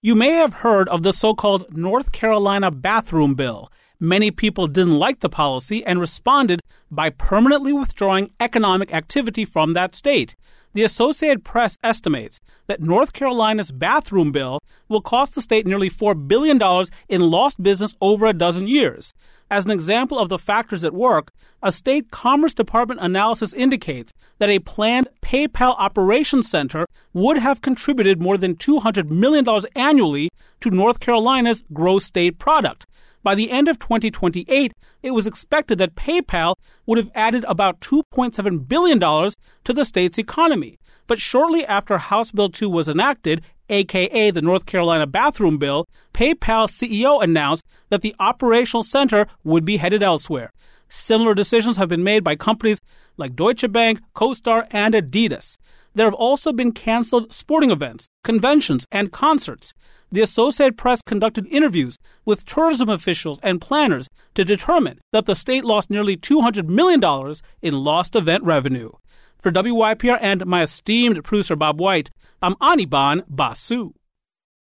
You may have heard of the so-called North Carolina bathroom bill. Many people didn't like the policy and responded by permanently withdrawing economic activity from that state. The Associated Press estimates that North Carolina's bathroom bill will cost the state nearly $4 billion in lost business over a dozen years. As an example of the factors at work, a state Commerce Department analysis indicates that a planned PayPal operations center would have contributed more than $200 million annually to North Carolina's gross state product. By the end of 2028, it was expected that PayPal would have added about $2.7 billion to the state's economy. But shortly after House Bill 2 was enacted, aka the North Carolina bathroom bill, PayPal's CEO announced that the operational center would be headed elsewhere. Similar decisions have been made by companies like Deutsche Bank, CoStar, and Adidas. There have also been canceled sporting events, conventions, and concerts. The Associated Press conducted interviews with tourism officials and planners to determine that the state lost nearly $200 million in lost event revenue. For WYPR and my esteemed producer Bob White, I'm Anirban Basu.